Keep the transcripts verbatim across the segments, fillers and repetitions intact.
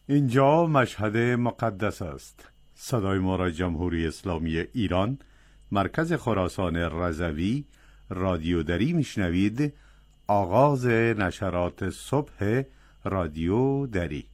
اینجا مشهد مقدس است. صدای ما را جمهوری اسلامی ایران، مرکز خراسان رضوی، رادیو دری میشنوید. آغاز نشرات صبح رادیو دری.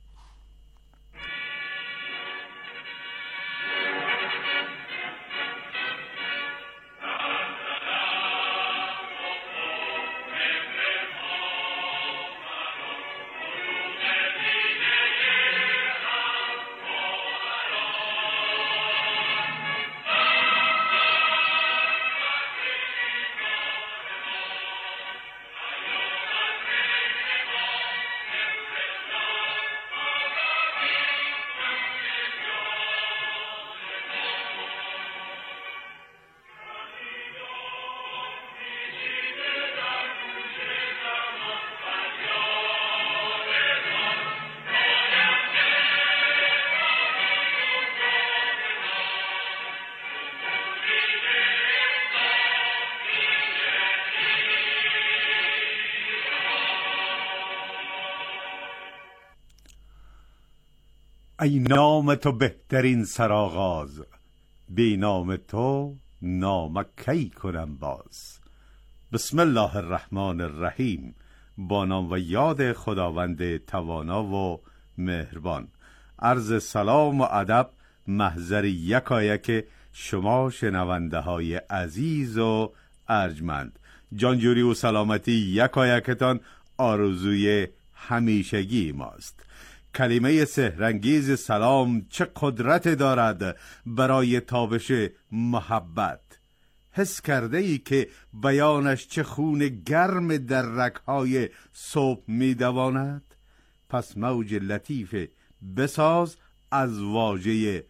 ای نام تو بهترین سرآغاز، بی نام تو نام کی کنم باز. بسم الله الرحمن الرحیم. با نام و یاد خداوند توانا و مهربان. عرض سلام و ادب محضر یکایک شما شنونده های عزیز و ارجمند. جانجوری و سلامتی یکایکتان آرزوی همیشگی ماست. کلمه سحرانگیز سلام چه قدرت دارد برای تابش محبت. حس کرده ای که بیانش چه خون گرم در رگ‌های صبح می دواند؟ پس موج لطیف بساز از واژه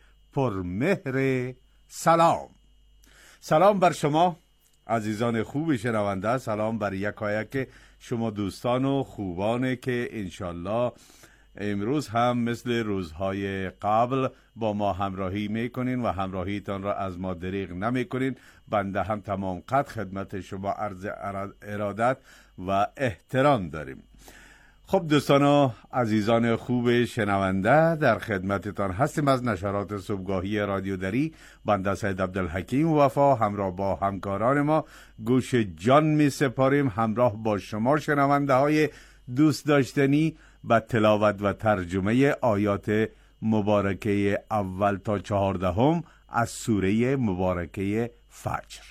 پرمهر سلام. سلام بر شما عزیزان خوب شنونده، سلام بر یکایک شما دوستان و خوبانه که انشالله امروز هم مثل روزهای قبل با ما همراهی میکنین و همراهیتان را از ما دریغ نمیکنین. بنده هم تمام قد خدمت شما عرض ارادت و احترام داریم. خب دوستان و عزیزان خوب شنونده، در خدمتتان هستیم از نشرات صبحگاهی رادیو دری. بنده سید عبدالحکیم وفا همراه با همکاران ما گوش جان می سپاریم همراه با شما شنونده های دوست داشتنی با تلاوت و ترجمه آیات مبارکه اول تا چهاردهم از سوره مبارکه فجر.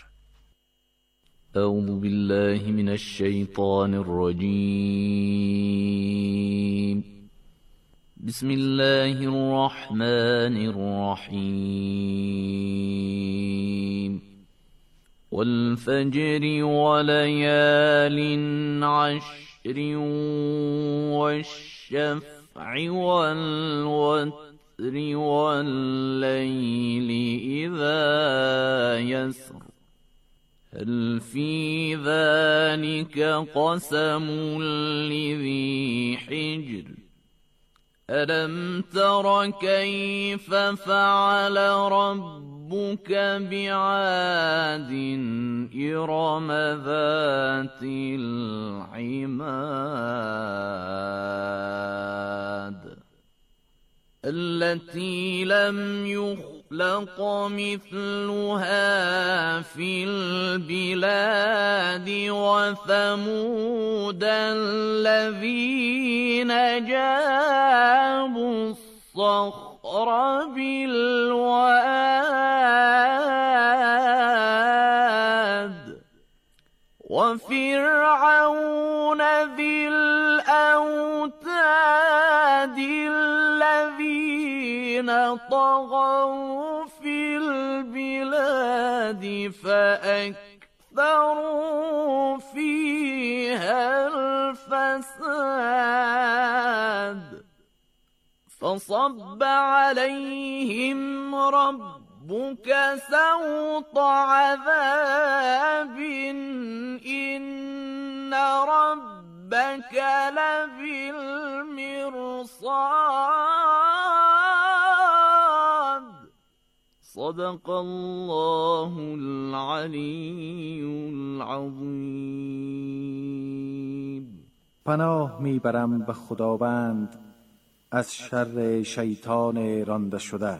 اعوذ بالله من الشیطان الرجیم. بسم الله الرحمن الرحیم. والفجر وليال عشر والشفع والوتر والليل إذا يسر هل في ذلك قسم لذي حجر ألم تر كيف فعل ربك بعاد إرم ذات العماد التي لم يخلق مثلها في البلاد وثمود الذين جابوا الصخر بالواد وفرعون ذي الأوتاد الذين طغوا في البلاد فأكثروا فيها الفساد فصب عليهم ربك سوط عذاب إن ربك لبالمرصاد صدق الله العلی العظیم. پناه میبرم به خداوند از شر شیطان رانده شده.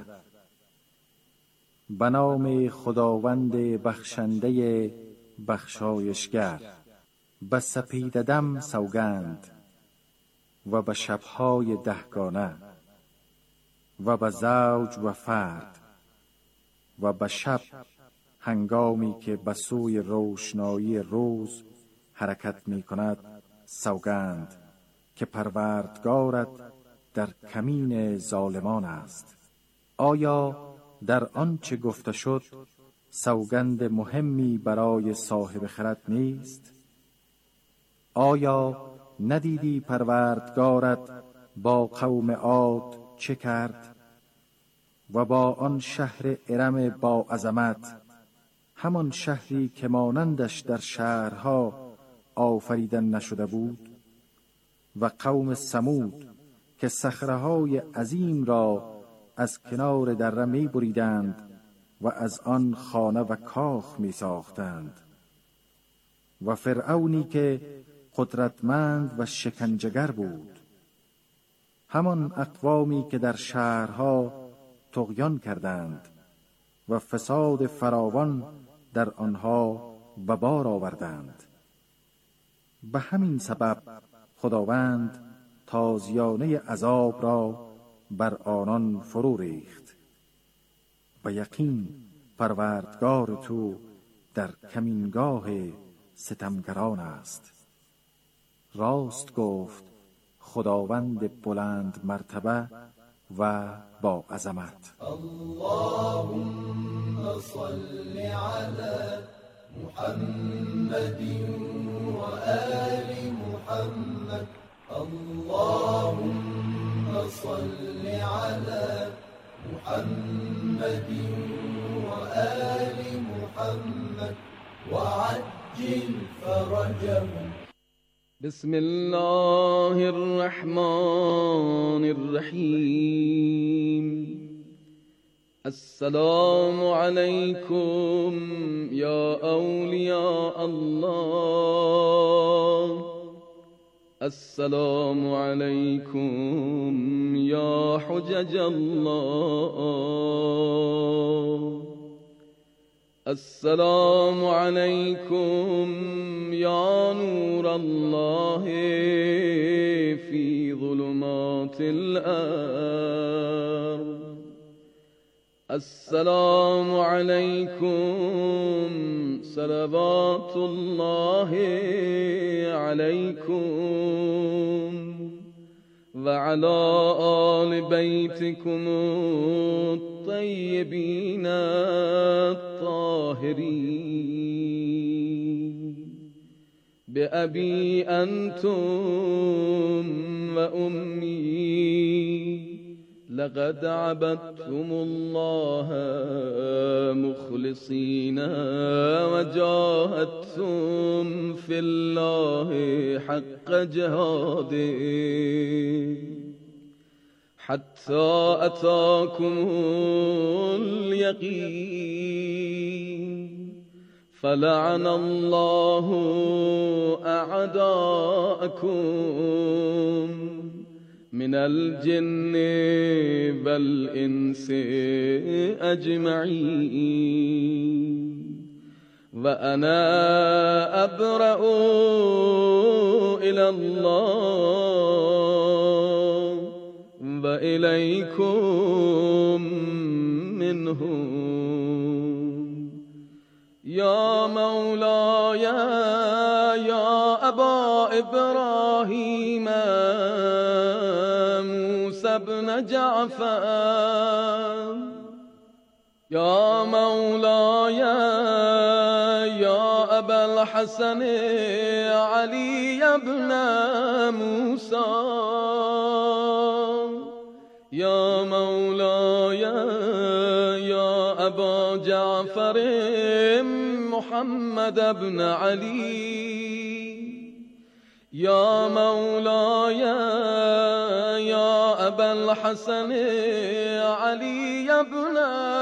به نام خداوند بخشنده بخشایشگر. به سپید دم سوگند و به شبهای دهگانه و به زوج و فرد و به شب هنگامی که به سوی روشنایی روز حرکت می کند سوگند که پروردگارت در کمین ظالمان است. آیا در آنچه گفته شد سوگند مهمی برای صاحب خرد نیست؟ آیا ندیدی پروردگارت با قوم عاد چه کرد و با آن شهر ارم با عظمت، همان شهری که مانندش در شهرها آفریدن نشده بود، و قوم ثمود که صخره‌های عظیم را از کنار دره می بریدند و از آن خانه و کاخ می ساختند، و فرعونی که قدرتمند و شکنجه‌گر بود، همان اقوامی که در شهرها طغیان کردند و فساد فراوان در آنها به بار آوردند. به همین سبب خداوند تازیانه عذاب را بر آنان فرو ریخت. به یقین پروردگار تو در کمینگاه ستمگران است. راست گفت خداوند بلند مرتبه و با عظمت. اللهم صل علی محمد و آل محمد. اللهم صل علی محمد و آل محمد و عجل فرجهم. بسم الله الرحمن الرحیم. السلام علیکم یا اولیاء الله. السلام علیکم یا حجج الله. السلام علیکم یا نور الله فی ظلمات الارض. السلام علیکم صلوات الله علیکم و علی آل بیتکم الطیبین الطاهرین. بأبی انتم و امی لقد عبدتم الله مخلصین و جاهدتم فی الله حق جهاده حتی اتاکم الیقین. فلعن الله اعداءکم من الجن والانس اجمعین. و انا ابرأ الی الله و الیکم منهم. یا مولاي یا ابا ابراهیم موسی بن جعفر. یا مولاي یا ابا الحسن علی بن موسی. یا مولاي یا ابا جعفر محمد بن علی. یا مولاي یا ابا الحسن علی بن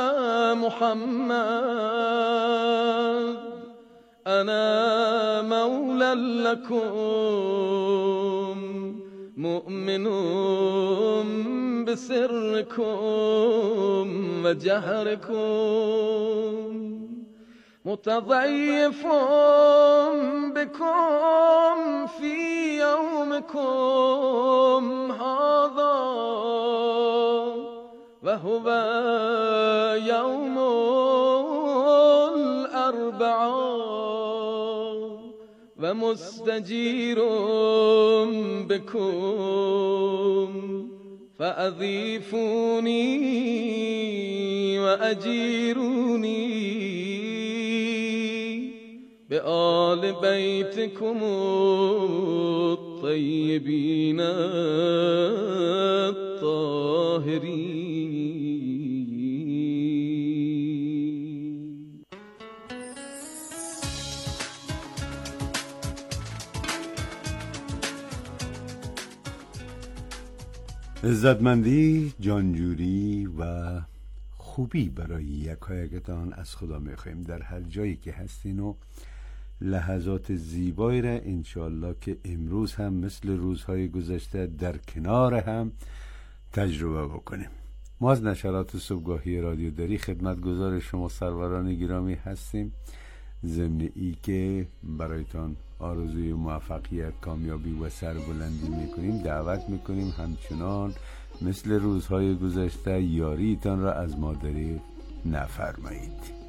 محمد. انا مولا لكم مؤمنون بسركم وجهركم متضيف بكم في يومكم هذا وهو يوم الأربعاء ومستجير بكم فأضيفوني وأجيروني بآل بيتكم الطيبين الطاهرين. عزتمندی، جانجوری و خوبی برای یکایکتان از خدا میخوایم در هر جایی که هستین و لحظات زیبایی را انشالله که امروز هم مثل روزهای گذشته در کنار هم تجربه بکنیم. ما از نشرات صبحگاهی رادیو دری خدمتگزار شما سروران گرامی هستیم، ضمن ای که برایتان آرزوی موفقیت، کامیابی و سربلندی میکنیم. دعوت میکنیم همچنان مثل روزهای گذشته یاریتان را از ما دریغ نفرمایید.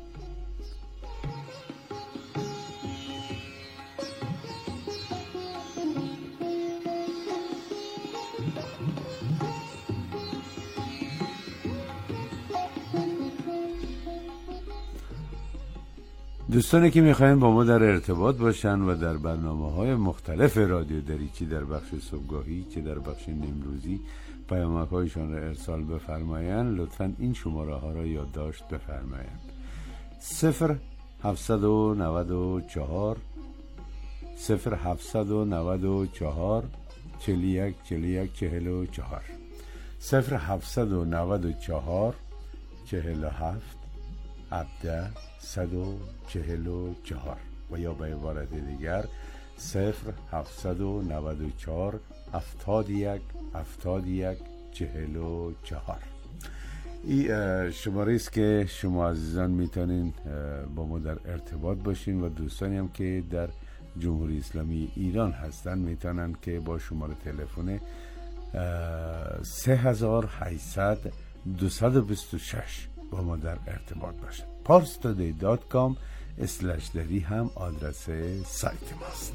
دوستانی که میخواین با ما در ارتباط باشن و در برنامه‌های مختلف رادیو دری، چی در بخش صبحگاهی چه در بخش نیمروزی، پیامک‌هایشان را ارسال بفرمایند، لطفاً این شماره ها را یادداشت بفرمایند: صفر هفتصد و نود و چهار صفر هفتصد و نود و چهار چهل و یک چهل و یک چهل و چهار صفر هفتصد و نود و چهار چهل و هفت هفده صد و چهل و چهار و یا به عبارت دیگر صفر هفتصد و نود و چهار هفتاد و یک هفتاد و یک چهل و چهار. این شماره است که شما عزیزان میتونین با ما در ارتباط باشین و دوستانی هم که در جمهوری اسلامی ایران هستن میتونن که با شماره تلفن سه هزار و هشتصد دویست و بیست و شش با ما در ارتباط باشن. پارس تودی دات کام اسلش دری هم آدرس سایت ماست.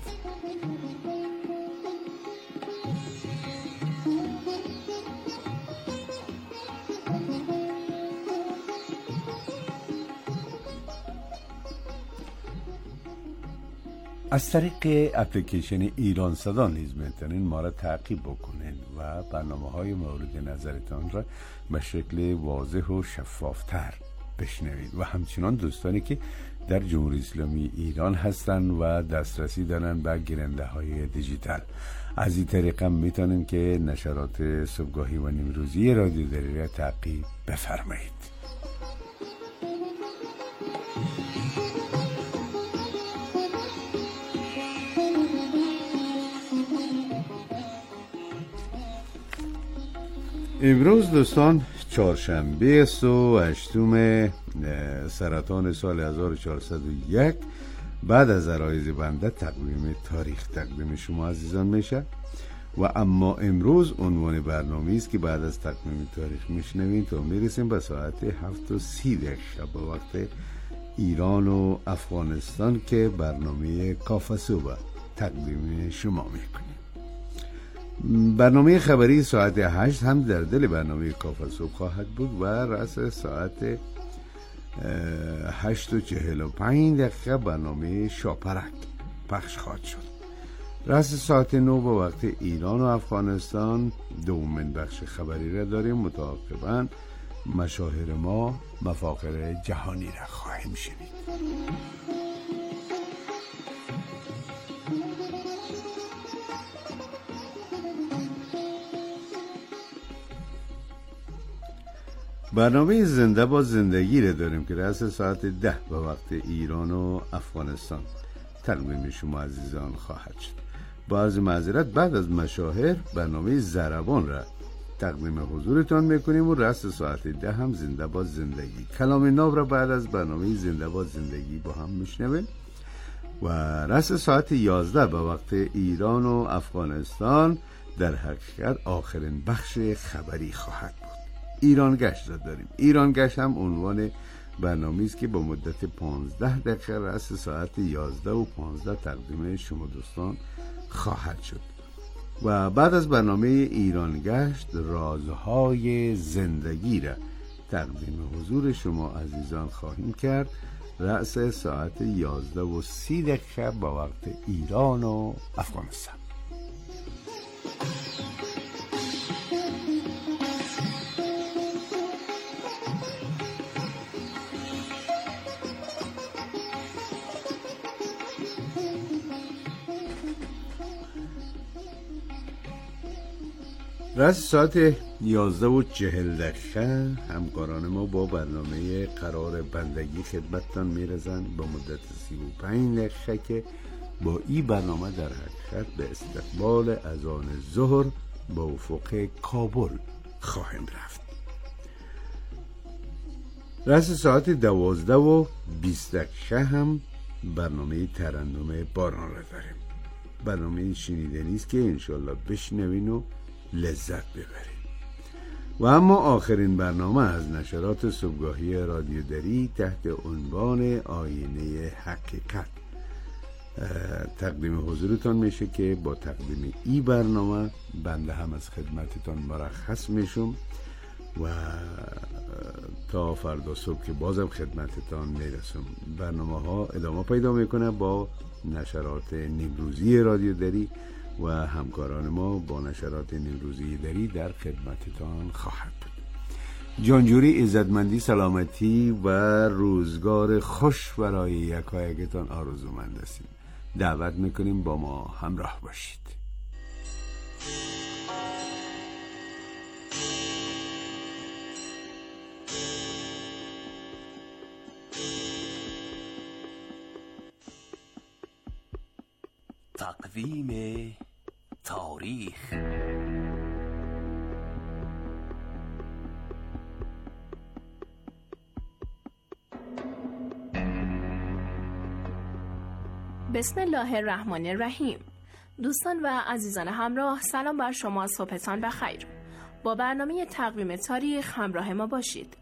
از طریق اپلیکیشن ایران صدا نیز میتونین ما را تعقیب بکنین و برنامه های مورد نظرتان را به شکل واضح و شفافتر بشنوید. و همچنان دوستانی که در جمهوری اسلامی ایران هستن و دسترسی دارن به گیرنده های دیجیتال، از این طریق هم میتونن که نشرات صبحگاهی و نیمروزی رادیو دری را تعقیب بفرمایید. امروز دوستان چهارشنبه است و هشتم سرطان سال هزار و چهارصد و یک بعد از عرایض بنده تقویم تاریخ تقدیم شما عزیزان میشه. و اما امروز عنوان برنامه است که بعد از تقویم تاریخ میشنویم تا میرسیم به ساعت هفت و سی دقیقه شب به وقت ایران و افغانستان که برنامه کافه صبح تقدیم شما میکنیم. برنامه خبری ساعت هشت هم در دل برنامه کافه صبح خواهد بود و رأس ساعت هشت و چهل و پنج دقیقه برنامه شاپرک پخش خواهد شد. رأس ساعت نو به وقت ایران و افغانستان دومین بخش خبری را داریم. متعاقباً مشاهیر ما مفاخر جهانی را خواهیم شنید. برنامه زنده با زندگی را داریم که رأس ساعت ده به وقت ایران و افغانستان تقدیم شما عزیزان خواهد شد. با عرض معذرت بعد از مشاهر برنامه ضربان را تقدیم حضورتان میکنیم و رأس ساعت ده هم زنده باد زندگی. کلام ناب را بعد از برنامه زنده باد زندگی با هم میشنویم و رأس ساعت یازده به وقت ایران و افغانستان در حقیقت آخرین بخش خبری خواهد بود. ایران گشت را داریم. ایران گشت هم عنوان برنامه است که با مدت پانزده دقیقه رأس ساعت یازده و پانزده تقدیم شما دوستان خواهد شد و بعد از برنامه ایران گشت رازهای زندگی را تقدیم حضور شما عزیزان خواهیم کرد رأس ساعت یازده و سی دقیقه با وقت ایران و افغانستان. رأس ساعت یازده و چهل دقیقه همکاران ما با برنامه قرار بندگی خدمتتان میرسند با مدت سی و پنج دقیقه که با این برنامه در حقیقت به استقبال اذان ظهر با افق کابل خواهیم رفت. رأس ساعت دوازده و بیست دقیقه هم برنامه ترنم باران را داریم. برنامه شنیدنی است که انشالله بشنوین و لذت ببرید. و اما آخرین برنامه از نشرات صبحگاهی رادیو دری تحت عنوان آینه حقیقت تقدیم حضورتان میشه که با تقدیم ای برنامه بنده هم از خدمتتان مرخص میشم و تا فردا صبح که بازم خدمتتان میرسم. برنامه ها ادامه پیدا میکنه با نشرات نیمروزی رادیو دری و همکاران ما با نشرات نیمروزی دری در خدمتتان خواهد بود. جانجوری، عزتمندی، سلامتی و روزگار خوش برای یکایکتان آرزومند هستیم. دعوت میکنیم با ما همراه باشید. تقویم تاریخ. بسم الله الرحمن الرحیم. دوستان و عزیزان همراه، سلام بر شما، صبحتان بخیر. با برنامه تقویم تاریخ همراه ما باشید.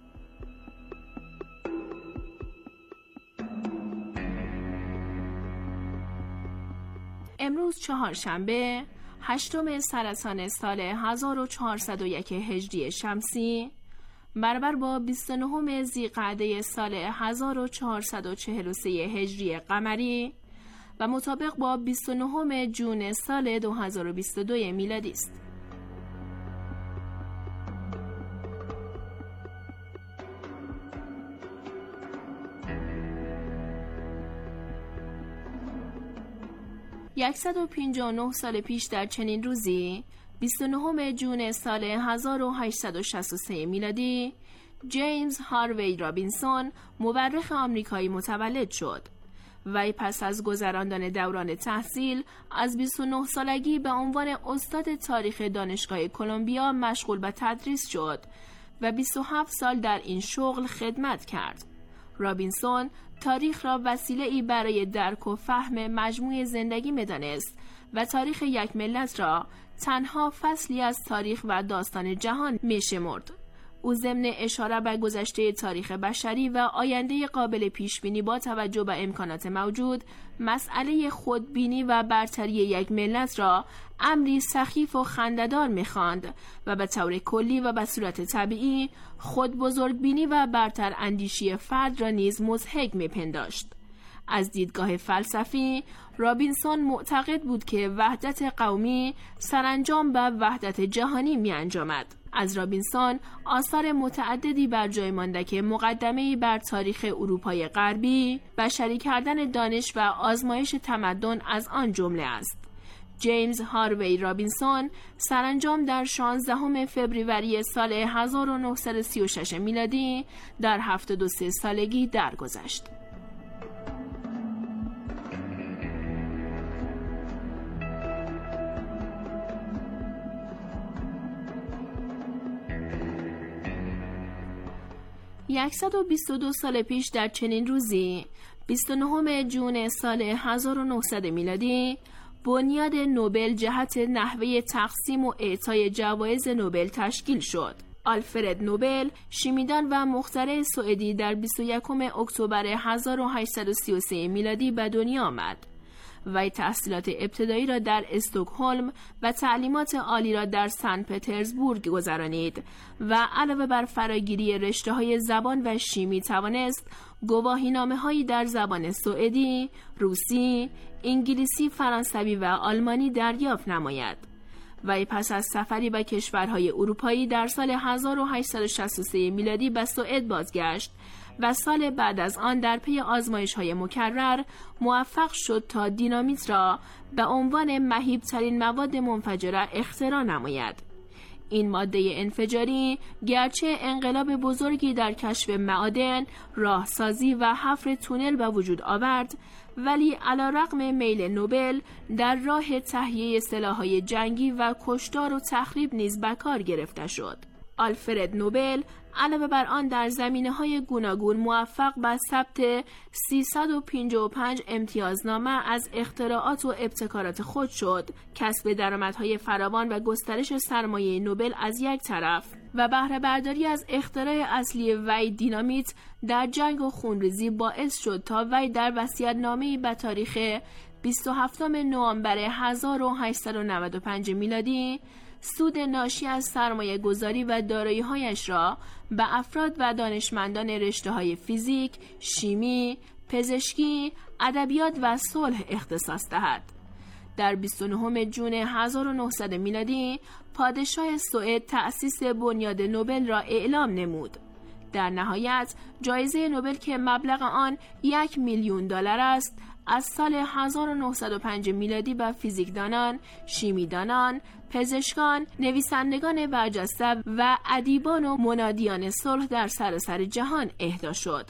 امروز چهارشنبه هشتم سرطان سال هزار و چهارصد و یک هجری شمسی برابر با بیست و نهم ذی‌قعده سال هزار و چهارصد و چهل و سه هجری قمری و مطابق با بیست و نهم جون سال دو هزار و بیست و دو میلادی است. صد و پنجاه و نه سال پیش در چنین روزی بیست و نهم جون سال هزار و هشتصد و شصت و سه میلادی جیمز هاروی رابینسون مورخ آمریکایی متولد شد. وی پس از گذراندن دوران تحصیل از بیست و نه سالگی به عنوان استاد تاریخ دانشگاه کلمبیا مشغول به تدریس شد و بیست و هفت سال در این شغل خدمت کرد. رابینسون تاریخ را وسیله‌ای برای درک و فهم مجموع زندگی می‌دانست و تاریخ یک ملت را تنها فصلی از تاریخ و داستان جهان می‌شمرد. او ضمن اشاره به گذشته تاریخ بشری و آینده قابل پیشبینی با توجه به امکانات موجود، مسئله خودبینی و برتری یک ملت را امری سخیف و خنده‌دار می‌خواند و به طور کلی و به صورت طبیعی خود بزرگبینی و برتر اندیشی فرد را نیز مضحک می‌پنداشت. از دیدگاه فلسفی، رابینسون معتقد بود که وحدت قومی سرانجام به وحدت جهانی می‌انجامد. از رابینسون آثار متعددی بر جای مانده که مقدمه‌ای بر تاریخ اروپای غربی، بشری کردن دانش و آزمایش تمدن از آن جمله است. جیمز هاروی رابینسون سرانجام در شانزدهم فوریه سال هزار و نهصد و سی و شش میلادی در هفتاد و سه سالگی درگذشت. صد و بیست و دو سال پیش در چنین روزی بیست و نهم ژوئن سال هزار و نهصد میلادی بنیاد نوبل جهت نحوه تقسیم و اعطای جوایز نوبل تشکیل شد. آلفرد نوبل شیمیدان و مخترع سوئدی در بیست و یکم اکتبر هزار و هشتصد و سی و سه میلادی به دنیا آمد. وی تحصیلات ابتدایی را در استکهلم و تعلیمات عالی را در سن پترزبورگ گذرانید و علاوه بر فراگیری رشته‌های زبان و شیمی توانست گواهینامه‌هایی در زبان سوئدی، روسی، انگلیسی، فرانسوی و آلمانی دریافت نماید. وی پس از سفری به کشورهای اروپایی در سال هزار و هشتصد و شصت و سه میلادی به سوئد بازگشت و سال بعد از آن در پی آزمایش‌های مکرر موفق شد تا دینامیت را به عنوان مهیب‌ترین مواد منفجره اختراع نماید. این ماده انفجاری گرچه انقلاب بزرگی در کشف معادن، راهسازی و حفر تونل به وجود آورد، ولی علیرغم میل نوبل در راه تهیه سلاح‌های جنگی و کشتار و تخریب نیز به کار گرفته شد. آلفرد نوبل علاوه بر آن در زمینه‌های گوناگون موفق به ثبت سیصد و پنجاه و پنج امتیازنامه از اختراعات و ابتکارات خود شد، کسب درآمدهای فراوان و گسترش سرمایه نوبل از یک طرف و بهره برداری از اختراع اصلی وی دینامیت در جنگ و خونریزی باعث شد تا وی در وصیت‌نامه‌ای به تاریخ بیست و هفتم نوامبر هزار و هشتصد و نود و پنج میلادی سود ناشی از سرمایه گذاری و دارایی‌هایش را به افراد و دانشمندان رشته‌های فیزیک، شیمی، پزشکی، ادبیات و صلح اختصاص دهد. در بیست و نهم ژوئن هزار و نهصد میلادی پادشاه سوئد تأسیس بنیاد نوبل را اعلام نمود. در نهایت جایزه نوبل که مبلغ آن یک میلیون دلار است از سال هزار و نهصد و پنج میلادی به فیزیکدانان، شیمیدانان، پزشکان، نویسندگان برجسته و ادیبان و منادیان صلح در سراسر جهان اهدا شد.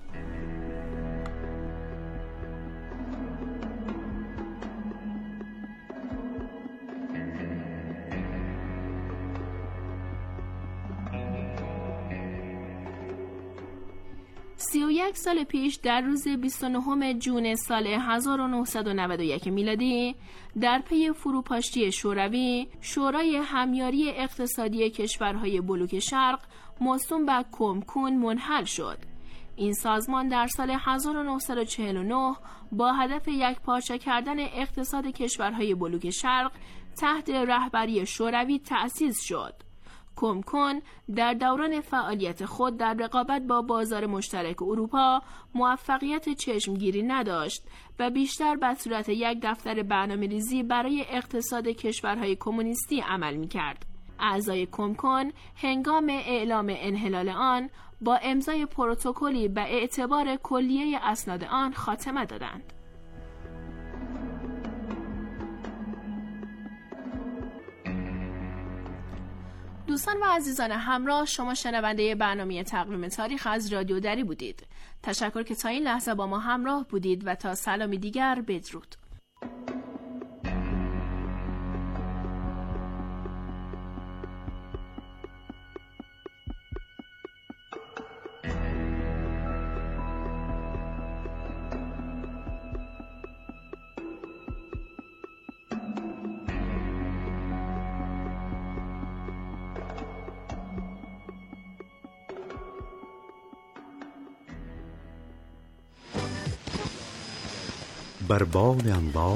سی و یک سال پیش در روز بیست و نهم ژوئن سال هزار و نهصد و نود و یک میلادی در پی فروپاشی شوروی، شورای همیاری اقتصادی کشورهای بلوک شرق موسوم به کمکون منحل شد. این سازمان در سال هزار و نهصد و چهل و نه با هدف یک پارچه کردن اقتصاد کشورهای بلوک شرق تحت رهبری شوروی تأسیس شد. کمکون در دوران فعالیت خود در رقابت با بازار مشترک اروپا موفقیت چشمگیری نداشت و بیشتر به صورت یک دفتر برنامه‌ریزی برای اقتصاد کشورهای کمونیستی عمل می‌کرد. اعضای کمکون هنگام اعلام انحلال آن با امضای پروتکلی به اعتبار کلیه اسناد آن خاتمه دادند. دوستان و عزیزان همراه، شما شنونده برنامه تقویم تاریخ از رادیو دری بودید. تشکر که تا این لحظه با ما همراه بودید و تا سلامی دیگر بدرود. بر باد انوار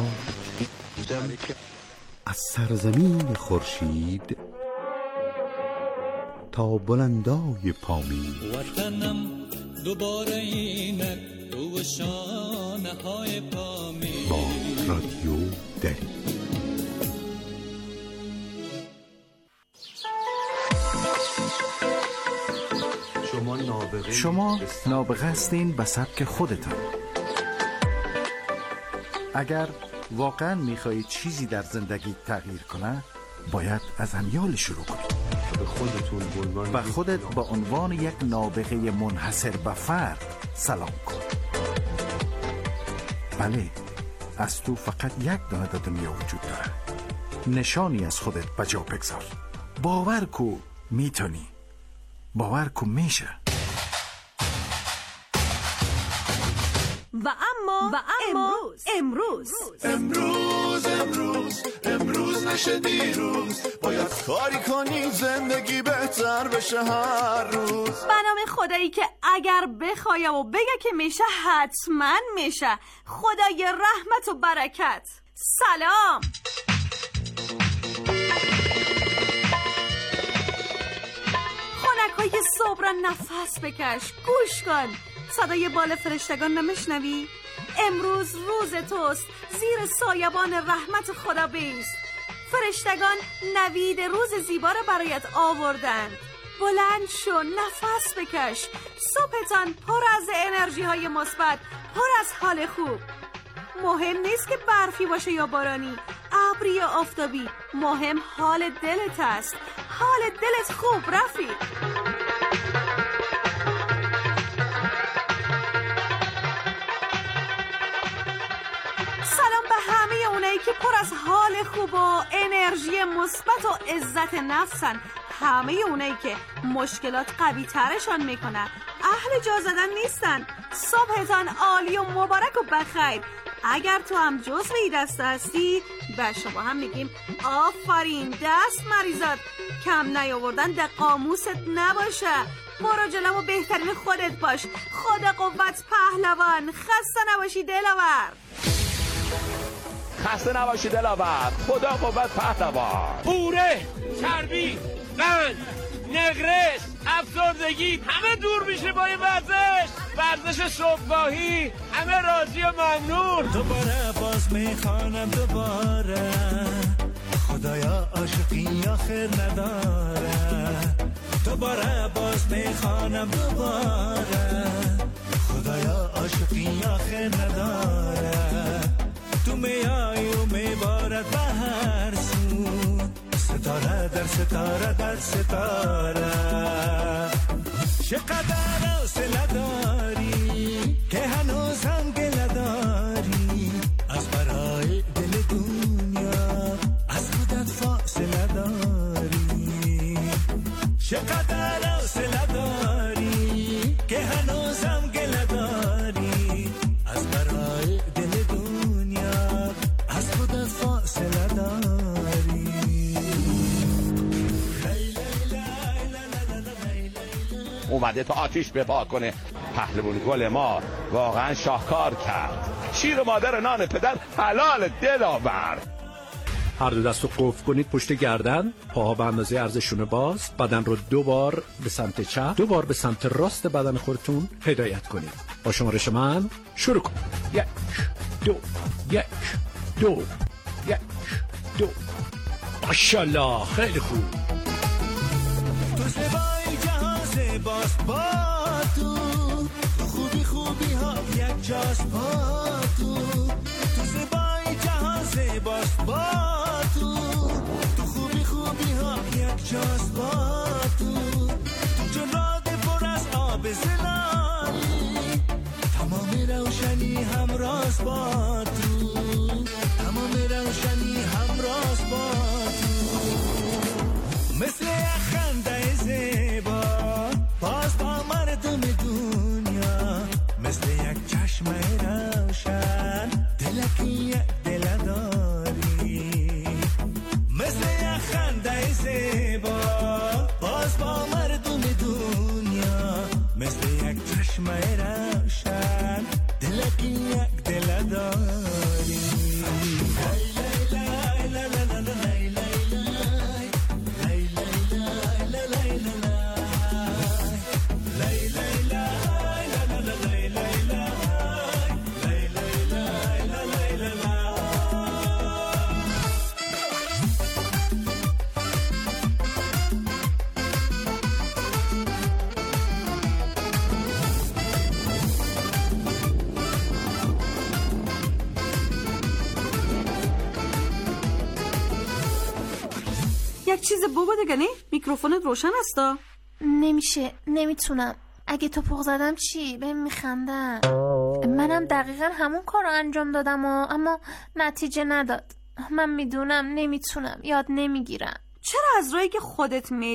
از سرزمین خورشید تا بلندای پامین وطنم دوباره اینک تو شانه های پامین با رادیو دری. شما نابغه هستین به سبک خودتان. اگر واقعا میخواهید چیزی در زندگی تغییر کنه باید از امیال شروع کنید. به خودتون به خودت به عنوان یک نابغه منحصر به فرد سلام کن. بله، از تو فقط یک دانه در دنیا وجود داره. نشانی از خودت به جا بگذار. باور کو میتونی. باور کو میشه. و اما و اما امروز امروز امروز امروز نشه دیروز، باید کاری کنی زندگی بهتر بشه هر روز. به نام خدایی که اگر بخوایم و بگه که میشه حتما میشه، خدای رحمت و برکت. سلام. خنکای صبح را نفس بکش، گوش کن، صدای بال فرشتگان نمیشنوی؟ امروز روز توست، زیر سایبان رحمت خدا بیست. فرشتگان نوید روز زیبا را برایت آوردند. بلند شو، نفس بکش، صبحتان پر از انرژی های مثبت، پر از حال خوب. مهم نیست که برفی باشه یا بارانی، ابری یا آفتابی، مهم حال دلت است. حال دلت خوب رفیق. سلام به همه اونایی که پر از حال خوب و انرژی مثبت و عزت نفسن، همه اونایی که مشکلات قوی ترشان میکنن، اهل جا زدن نیستن. صبحتان عالی و مبارک و بخیر. اگر تو هم جزو این دسته هستی، به شما هم میگیم آفرین، دست مریضات. کم نیاوردن در قاموست نباشه. برو جلو و بهترین خودت باش. خدا قوت پهلوان. خسته نباشی دلاور. خسته نباشی دلاور. خدا قوت پهلوان. پوره، چربی، قند، نقرس، افسردگی همه دور میشه با این ورزش. ورزش صبحگاهی، همه راضی و ممنون. دوباره باز میخوانم دوباره، خدایا عاشقی آخر نداره. دوباره باز میخوانم دوباره، خدایا عاشقی آخر نداره. تو میای و میبارد به هر سو، ستاره در ستاره در ستاره. چقدر حوصله داری که هنوز هم گله داری، از برای دل دنیا از خودت فاصله داری. چقدر حوصله داری که هنوز هم گله داری، از برای دل دنیا از خودت فاصله داری. اومده تا آتیش بپا کنه. پهلوان گل ما واقعا شاهکار کرد. شیر مادر نان پدر حلال دلاور. هر دو دست رو قفل کنید پشت گردن، پاها به اندازه عرضشون باز، بدن رو دو بار به سمت چپ، دو بار به سمت راست بدن خودتون هدایت کنید. با شمارش من شروع کنید. یک دو یک دو یک دو. ماشاءالله، خیلی خوب. تو زبای جهان زیباست با تو، خوبی خوبی ها یک جاست با تو. تو زبای جهان زیباست با تو، تو خوبی خوبی ها یک جاست با تو. تو جرات پر از آب زلالی، تمام روشنی همراز با تو، تمام روشنی همراز با تو. مثل یک خنده زیبا باز با مردم دنیا، مثل یک چشم روشن دلکی یک دل داری. مثل یک خنده زیبا باز با مردم دنیا، مثل یک چشم روشن دلکی یک دل داری. یک چیز بگو دیگه. نه میکروفونت روشن هستا؟ نمیشه، نمیتونم. اگه توپق زدم چی؟ بهم میخندن. منم دقیقا همون کار رو انجام دادم و اما نتیجه نداد. من میدونم نمیتونم، یاد نمیگیرم. چرا از راهی که خودت میل